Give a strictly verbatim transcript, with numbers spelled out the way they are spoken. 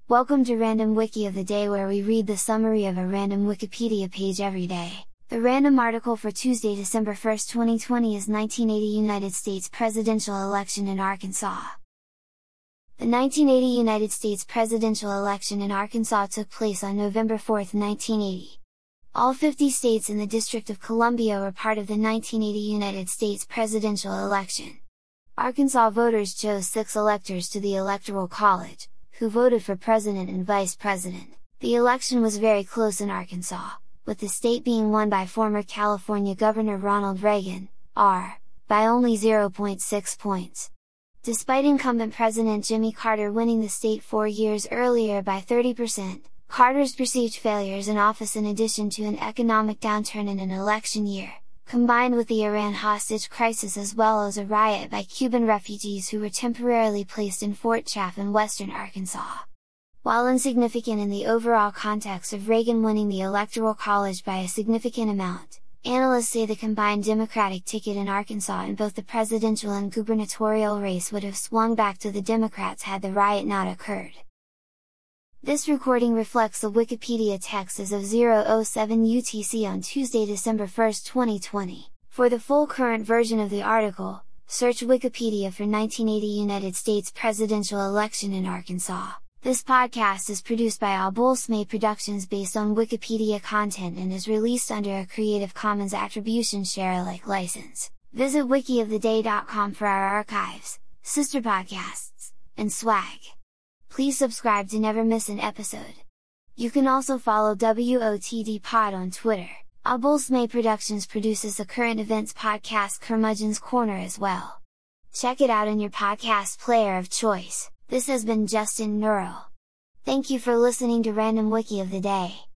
Welcome to Random Wiki of the Day, where we read the summary of a random Wikipedia page every day. The random article for Tuesday, December first, twenty twenty is nineteen eighty United States presidential election in Arkansas. The nineteen eighty United States presidential election in Arkansas took place on November fourth, nineteen eighty. All fifty states in the District of Columbia were part of the nineteen eighty United States presidential election. Arkansas voters chose six electors to the Electoral College, who voted for president and vice president. The election was very close in Arkansas, with the state being won by former California Governor Ronald Reagan, R, by only zero point six points. Despite incumbent President Jimmy Carter winning the state four years earlier by thirty percent, Carter's perceived failures in office, in addition to an economic downturn in an election year, combined with the Iran hostage crisis as well as a riot by Cuban refugees who were temporarily placed in Fort Chaffee in western Arkansas. While insignificant in the overall context of Reagan winning the Electoral College by a significant amount, analysts say the combined Democratic ticket in Arkansas in both the presidential and gubernatorial race would have swung back to the Democrats had the riot not occurred. This recording reflects the Wikipedia text as of zero oh seven U T C on Tuesday, December first, twenty twenty. For the full current version of the article, search Wikipedia for nineteen eighty United States presidential election in Arkansas. This podcast is produced by Abulsmay Productions based on Wikipedia content and is released under a Creative Commons Attribution Share Alike license. Visit wiki of the day dot com for our archives, sister podcasts, and swag. Please subscribe to never miss an episode. You can also follow W O T D Pod on Twitter. Abulsmay Productions produces the current events podcast Curmudgeon's Corner as well. Check it out in your podcast player of choice. This has been Justin Neural. Thank you for listening to Random Wiki of the Day.